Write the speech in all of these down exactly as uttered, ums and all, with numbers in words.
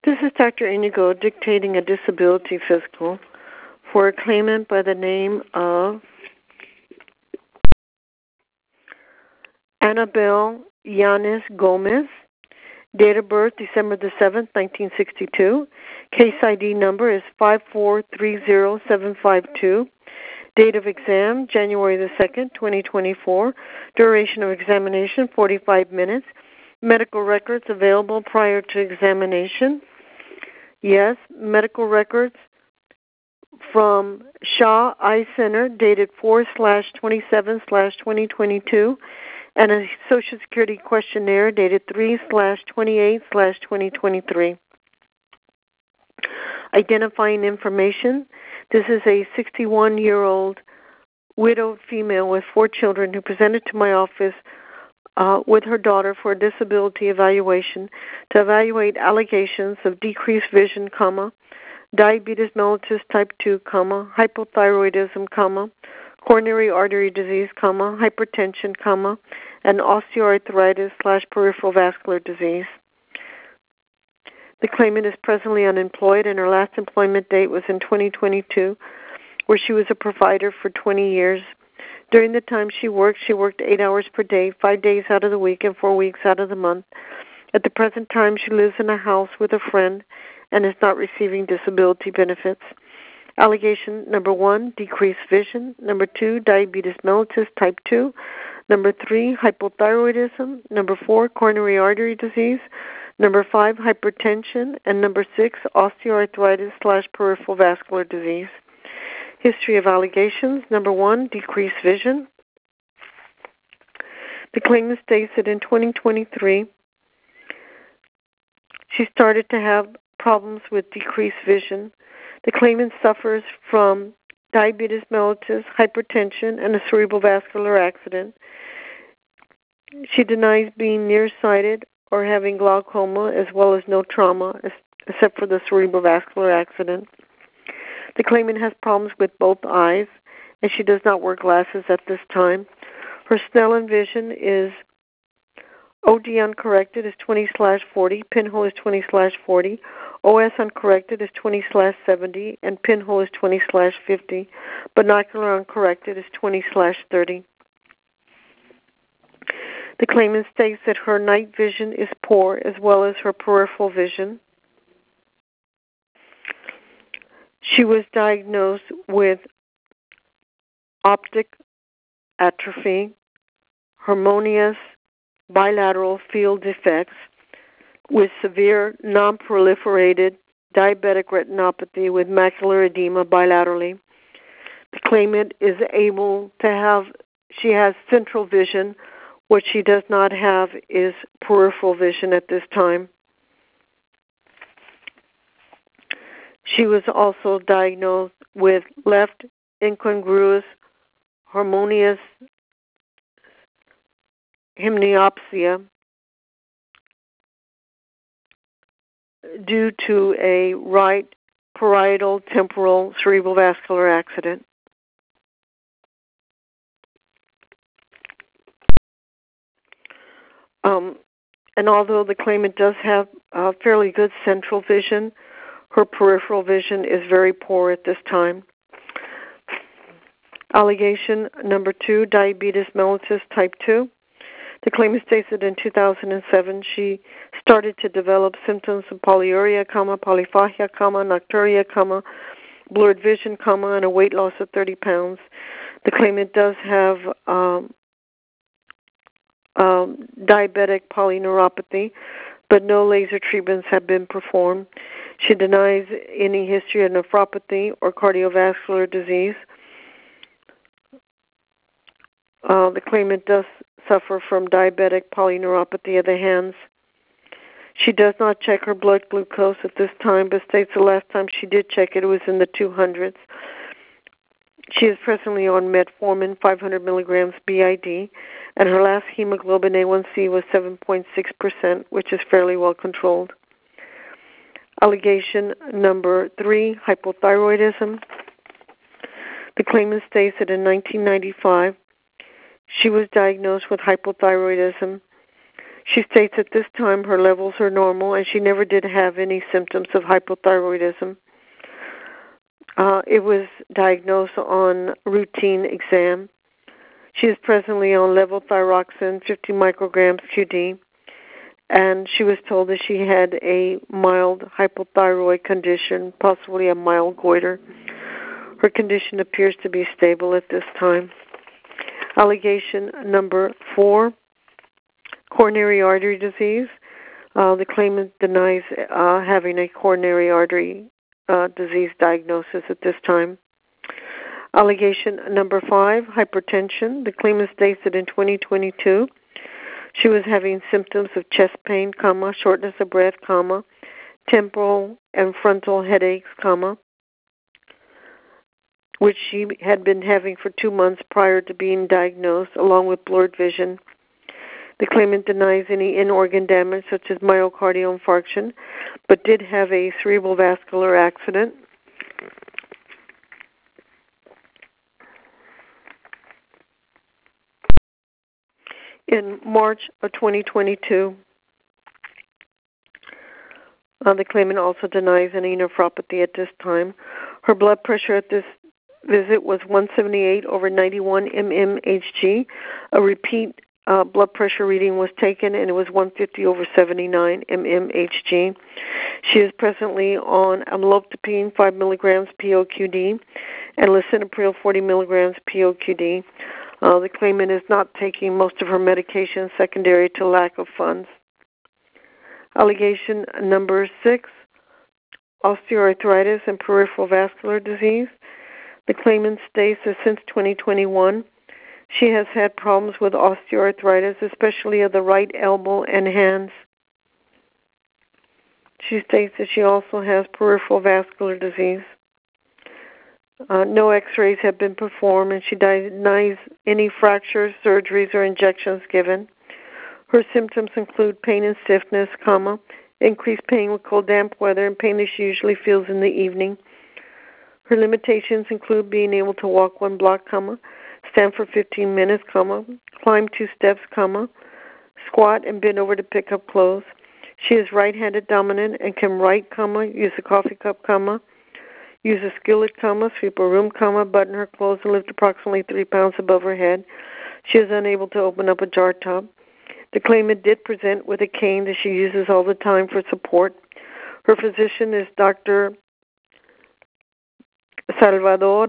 This is Doctor Inigo dictating a disability physical for a claimant by the name of Annabelle Yanis Gomez. Date of birth, December the seventh, nineteen sixty-two. Case I D number is five four three zero seven five two. Date of exam, January the second, twenty twenty-four. Duration of examination, forty-five minutes. Medical records available prior to examination. Yes, medical records from Shaw Eye Center dated four slash twenty-seven slash twenty twenty-two and a Social Security questionnaire dated three slash twenty-eight slash twenty twenty-three. Identifying information. This is a sixty-one-year-old widowed female with four children who presented to my office uh, with her daughter for a disability evaluation to evaluate allegations of decreased vision, comma, diabetes mellitus type two, comma, hypothyroidism, comma, coronary artery disease, comma, hypertension, comma, and osteoarthritis slash peripheral vascular disease. The claimant is presently unemployed, and her last employment date was in twenty twenty-two, where she was a provider for twenty years. During the time she worked, she worked eight hours per day, five days out of the week, and four weeks out of the month. At the present time, she lives in a house with a friend and is not receiving disability benefits. Allegation number one, decreased vision. Number two, diabetes mellitus type two. Number three, hypothyroidism. Number four, coronary artery disease. Number five, hypertension. And number six, osteoarthritis slash peripheral vascular disease. History of allegations. Number one, decreased vision. The claimant states that in twenty twenty-three, she started to have problems with decreased vision. The claimant suffers from diabetes mellitus, hypertension, and a cerebral vascular accident. She denies being nearsighted or having glaucoma, as well as no trauma, except for the cerebral vascular accident. The claimant has problems with both eyes, and she does not wear glasses at this time. Her Snellen vision is O D uncorrected is twenty slash forty, pinhole is twenty slash forty, O S uncorrected is twenty slash seventy, and pinhole is twenty slash fifty. Binocular uncorrected is twenty slash thirty. The claimant states that her night vision is poor, as well as her peripheral vision. She was diagnosed with optic atrophy, harmonious bilateral field defects, with severe non-proliferated diabetic retinopathy with macular edema bilaterally. The claimant is able to have, she has central vision. What she does not have is peripheral vision at this time. She was also diagnosed with left incongruous harmonious hemianopsia due to a right parietal temporal cerebral vascular accident. Um, and although the claimant does have uh, fairly good central vision, her peripheral vision is very poor at this time. Allegation number two, diabetes mellitus type two. The claimant states that in two thousand seven she started to develop symptoms of polyuria, comma, polyphagia, comma, nocturia, comma, blurred vision, comma, and a weight loss of thirty pounds. The claimant does have um, um, diabetic polyneuropathy, but no laser treatments have been performed. She denies any history of nephropathy or cardiovascular disease. Uh, the claimant does suffer from diabetic polyneuropathy of the hands. She does not check her blood glucose at this time, but states the last time she did check it, it was in the two hundreds. She is presently on metformin, five hundred milligrams B I D, and her last hemoglobin A one C was seven point six percent, which is fairly well controlled. Allegation number three, hypothyroidism. The claimant states that in nineteen ninety-five, she was diagnosed with hypothyroidism. She states at this time her levels are normal and she never did have any symptoms of hypothyroidism. Uh, it was diagnosed on routine exam. She is presently on levothyroxine, fifty micrograms Q D, and she was told that she had a mild hypothyroid condition, possibly a mild goiter. Her condition appears to be stable at this time. Allegation number four, coronary artery disease. Uh, the claimant denies uh, having a coronary artery uh, disease diagnosis at this time. Allegation number five, hypertension. The claimant states that in twenty twenty-two, she was having symptoms of chest pain, comma, shortness of breath, comma, temporal and frontal headaches, comma, which she had been having for two months prior to being diagnosed, along with blurred vision. The claimant denies any in-organ damage, such as myocardial infarction, but did have a cerebral vascular accident. In March of twenty twenty-two, uh, the claimant also denies any nephropathy at this time. Her blood pressure at this visit was one seventy-eight over ninety-one mmHg. A repeat uh, blood pressure reading was taken, and it was one fifty over seventy-nine mmHg. She is presently on amlodipine five milligrams P O Q D and lisinopril forty milligrams P O Q D. Uh, the claimant is not taking most of her medication secondary to lack of funds. Allegation number six, osteoarthritis and peripheral vascular disease. The claimant states that since twenty twenty-one, she has had problems with osteoarthritis, especially of the right elbow and hands. She states that she also has peripheral vascular disease. Uh, no x-rays have been performed, and she denies any fractures, surgeries, or injections given. Her symptoms include pain and stiffness, comma, increased pain with cold, damp weather, and pain that she usually feels in the evening. Her limitations include being able to walk one block, comma, stand for fifteen minutes, comma, climb two steps, comma, squat and bend over to pick up clothes. She is right-handed dominant and can write, comma, use a coffee cup, comma, use a skillet, comma, sweep a room, comma, button her clothes and lift approximately three pounds above her head. She is unable to open up a jar top. The claimant did present with a cane that she uses all the time for support. Her physician is Doctor Salvador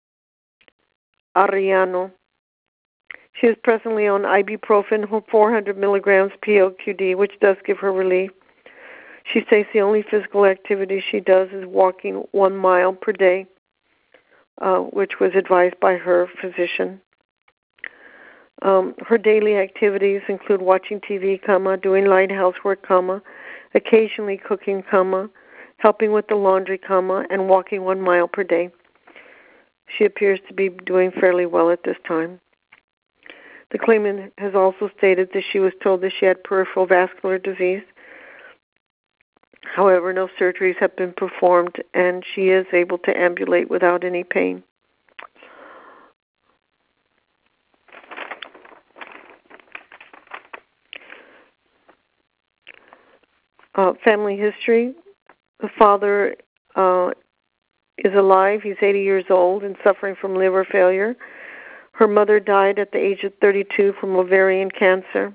Arellano. She is presently on ibuprofen, four hundred milligrams P O Q D, which does give her relief. She states the only physical activity she does is walking one mile per day, uh, which was advised by her physician. Um, her daily activities include watching T V, comma, doing light housework, comma, occasionally cooking, comma, helping with the laundry, comma, and walking one mile per day. She appears to be doing fairly well at this time. The claimant has also stated that she was told that she had peripheral vascular disease. However, no surgeries have been performed, and she is able to ambulate without any pain. Uh, family history. The father uh, is alive. He's eighty years old and suffering from liver failure. Her mother died at the age of thirty-two from ovarian cancer.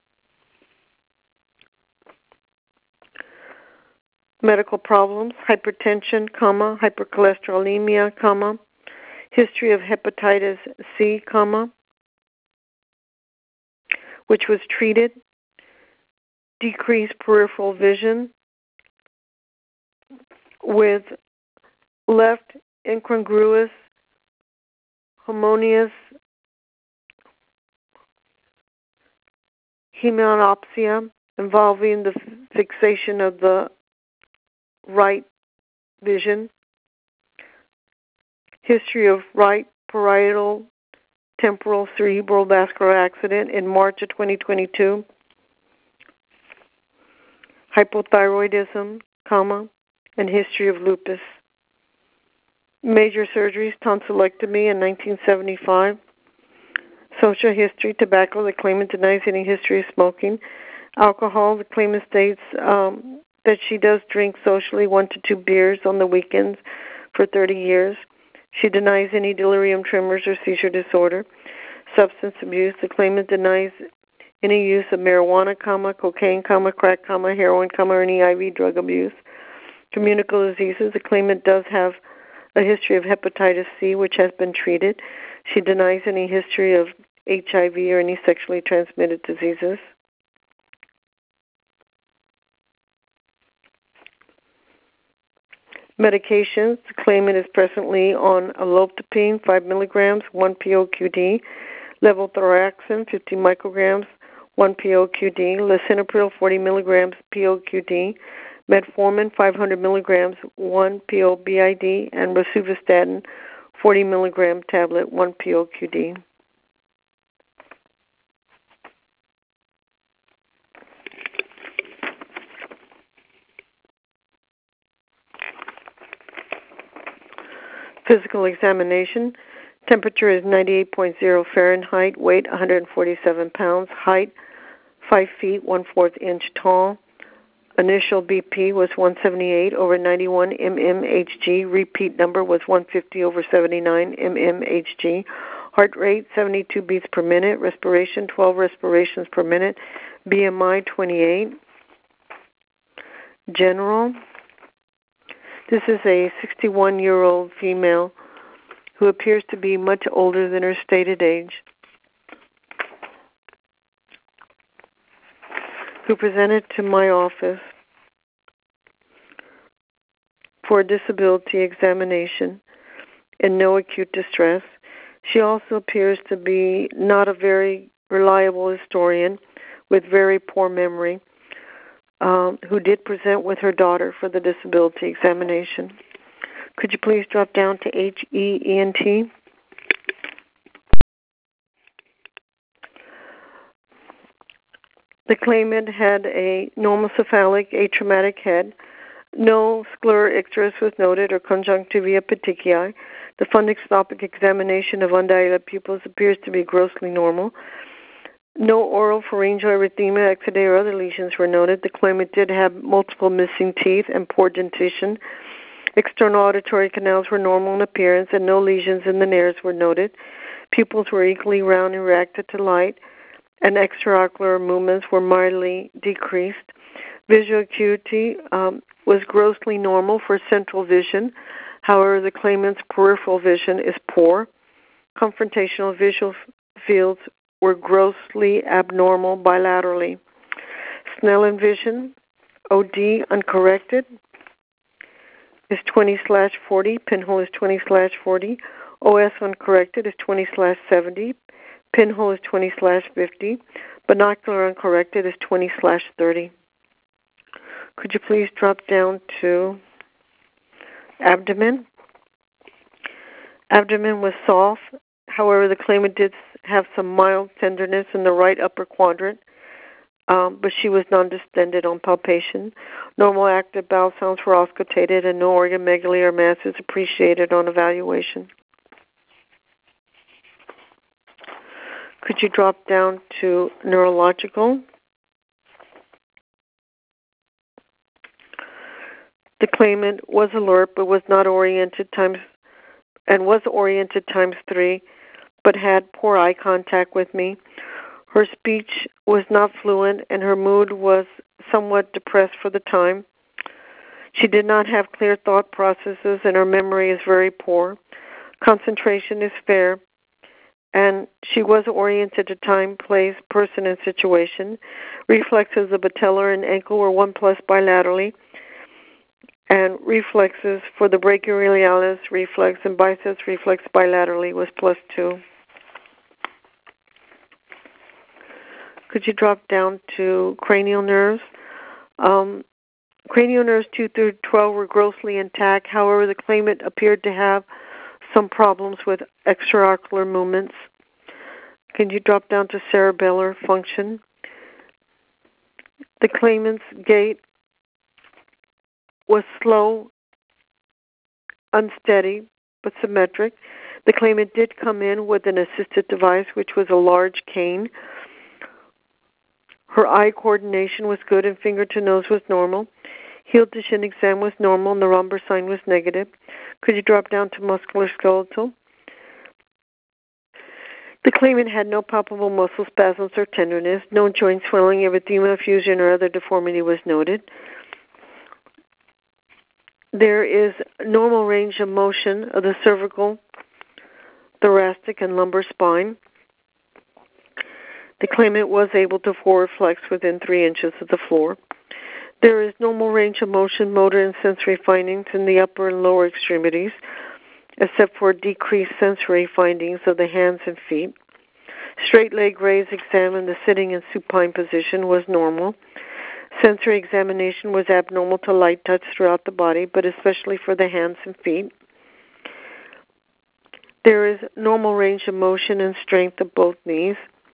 Medical problems, hypertension, comma, hypercholesterolemia, comma, history of hepatitis C, comma, which was treated, decreased peripheral vision with left incongruous homogeneous hemianopsia involving the fixation of the right vision, history of right parietal temporal cerebral vascular accident in March of twenty twenty-two, hypothyroidism, comma, and history of lupus. Major surgeries, tonsillectomy in nineteen seventy-five. Social history, tobacco. The claimant denies any history of smoking. Alcohol, the claimant states um, that she does drink socially one to two beers on the weekends for thirty years. She denies any delirium tremors or seizure disorder. Substance abuse, the claimant denies any use of marijuana, comma, cocaine, comma, crack, comma, heroin, comma, or any I V drug abuse. Communicable diseases, the claimant does have a history of hepatitis C, which has been treated. She denies any history of H I V or any sexually transmitted diseases. Medications, the claimant is presently on elopipene, five milligrams, one P O Q D, levothyroxine, fifty micrograms, one P O Q D, lisinopril, forty milligrams, P O Q D, metformin, five hundred milligrams, one P O B I D, and rosuvastatin, forty milligram tablet, one P O Q D. Physical examination. Temperature is ninety-eight point zero Fahrenheit. Weight one hundred forty-seven pounds. Height five feet one fourth inch tall. Initial B P was one seventy-eight over ninety-one mmHg. Repeat number was one fifty over seventy-nine mmHg. Heart rate seventy-two beats per minute. Respiration twelve respirations per minute. B M I twenty-eight. General. This is a sixty-one-year-old female who appears to be much older than her stated age, who presented to my office for a disability examination and no acute distress. She also appears to be not a very reliable historian with very poor memory, um, who did present with her daughter for the disability examination. Could you please drop down to H E E N T? The claimant had a normal cephalic, atraumatic head. No sclera icterus was noted or conjunctiva petechiae. The fundoscopic examination of undilated pupils appears to be grossly normal. No oral pharyngeal erythema, exudae, or other lesions were noted. The claimant did have multiple missing teeth and poor dentition. External auditory canals were normal in appearance, and no lesions in the nares were noted. Pupils were equally round and reacted to light, and extraocular movements were mildly decreased. Visual acuity um, was grossly normal for central vision. However, the claimant's peripheral vision is poor. Confrontational visual fields were grossly abnormal bilaterally. Snellen vision, O D uncorrected, is twenty slash forty. Pinhole is twenty slash forty. O S uncorrected is twenty slash seventy. Pinhole is twenty slash fifty. Binocular uncorrected is twenty slash thirty. Could you please drop down to abdomen? Abdomen was soft. However, the claimant did have some mild tenderness in the right upper quadrant, um, but she was non-distended on palpation. Normal active bowel sounds were auscultated, and no organomegaly or mass is appreciated on evaluation. Could you drop down to neurological? The claimant was alert but was not oriented times and was oriented times three, but had poor eye contact with me. Her speech was not fluent, and her mood was somewhat depressed for the time. She did not have clear thought processes, and her memory is very poor. Concentration is fair, and she was oriented to time, place, person, and situation. Reflexes of patellar and ankle were one plus bilaterally, and reflexes for the brachioradialis reflex and biceps reflex bilaterally was plus two. Could you drop down to cranial nerves? Um, cranial nerves two through twelve were grossly intact. However, the claimant appeared to have some problems with extraocular movements. Can you drop down to cerebellar function? The claimant's gait was slow, unsteady, but symmetric. The claimant did come in with an assisted device, which was a large cane. Her eye coordination was good and finger to nose was normal. Heel to shin exam was normal and the Romberg sign was negative. Could you drop down to musculoskeletal? The claimant had no palpable muscle spasms or tenderness. No joint swelling, erythema, fusion, or other deformity was noted. There is normal range of motion of the cervical, thoracic, and lumbar spine. The claimant was able to forward flex within three inches of the floor. There is normal range of motion, motor, and sensory findings in the upper and lower extremities, except for decreased sensory findings of the hands and feet. Straight leg raise exam in the sitting and supine position was normal. Sensory examination was abnormal to light touch throughout the body, but especially for the hands and feet. There is normal range of motion and strength of both knees.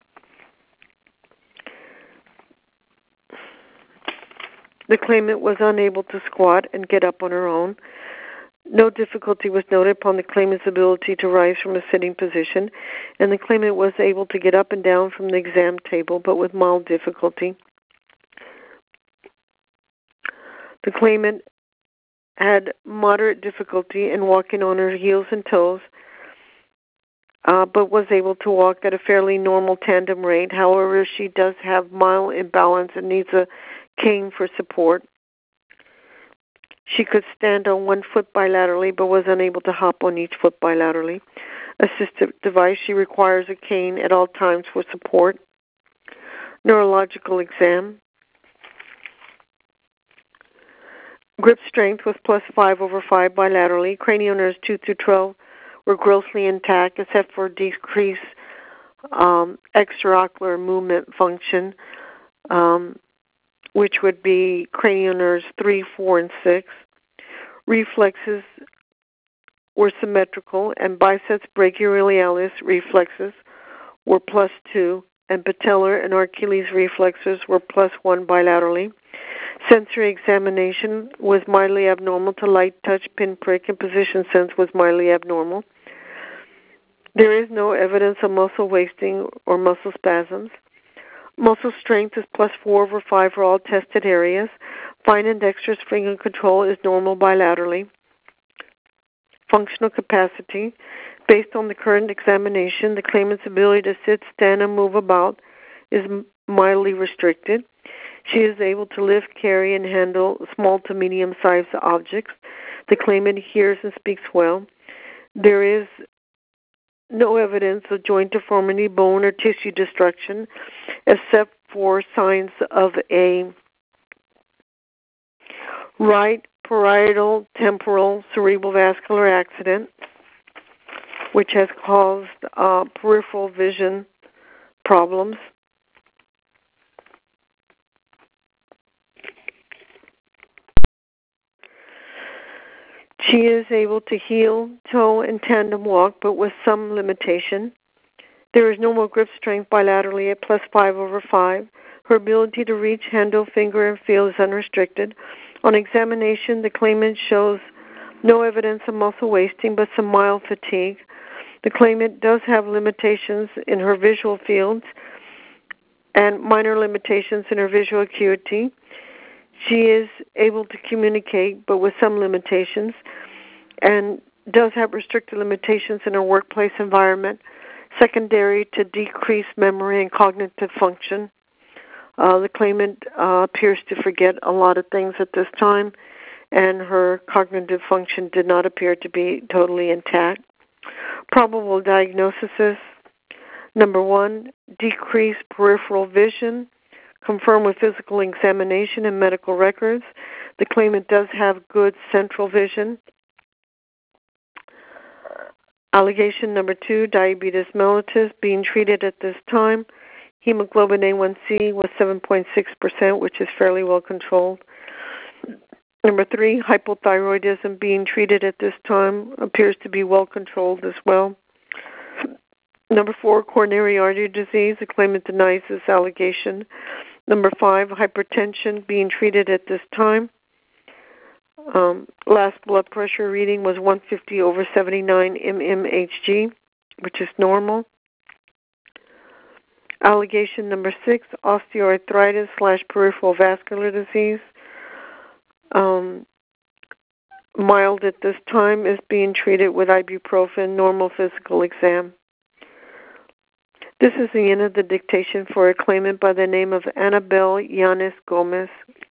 The claimant was unable to squat and get up on her own. No difficulty was noted upon the claimant's ability to rise from a sitting position, and the claimant was able to get up and down from the exam table, but with mild difficulty. The claimant had moderate difficulty in walking on her heels and toes, uh, but was able to walk at a fairly normal tandem rate. However, she does have mild imbalance and needs a cane for support. She could stand on one foot bilaterally, but was unable to hop on each foot bilaterally. Assistive device, she requires a cane at all times for support. Neurological exam. Grip strength was plus five over five bilaterally. Cranial nerves two through twelve were grossly intact, except for decreased um, extraocular movement function, um, which would be cranial nerves three, four, and six. Reflexes were symmetrical, and biceps brachioradialis reflexes were plus two, and patellar and Achilles reflexes were plus one bilaterally. Sensory examination was mildly abnormal to light touch, pinprick, and position sense was mildly abnormal. There is no evidence of muscle wasting or muscle spasms. Muscle strength is plus four over five for all tested areas. Fine and dexterous finger control is normal bilaterally. Functional capacity. Based on the current examination, the claimant's ability to sit, stand, and move about is mildly restricted. She is able to lift, carry, and handle small to medium-sized objects. The claimant hears and speaks well. There is no evidence of joint deformity, bone, or tissue destruction, except for signs of a right parietal temporal cerebral vascular accident, which has caused uh, peripheral vision problems. She is able to heel, toe, and tandem walk, but with some limitation. There is normal grip strength bilaterally at plus five over five. Her ability to reach, handle, finger, and feel is unrestricted. On examination, the claimant shows no evidence of muscle wasting, but some mild fatigue. The claimant does have limitations in her visual fields and minor limitations in her visual acuity. She is able to communicate, but with some limitations, and does have restricted limitations in her workplace environment, secondary to decreased memory and cognitive function. Uh, the claimant uh, appears to forget a lot of things at this time, and her cognitive function did not appear to be totally intact. Probable diagnosis: number one, decreased peripheral vision, confirmed with physical examination and medical records. The claimant does have good central vision. Allegation number two, diabetes mellitus, being treated at this time. Hemoglobin A one C was seven point six percent, which is fairly well controlled. Number three, hypothyroidism, being treated at this time, appears to be well controlled as well. Number four, coronary artery disease. The claimant denies this allegation. Number five, hypertension, being treated at this time. Um, last blood pressure reading was one fifty over seventy-nine mmHg, which is normal. Allegation number six, osteoarthritis slash peripheral vascular disease. Um, mild at this time, is being treated with ibuprofen, normal physical exam. This is the end of the dictation for a claimant by the name of Annabelle Yanis Gomez.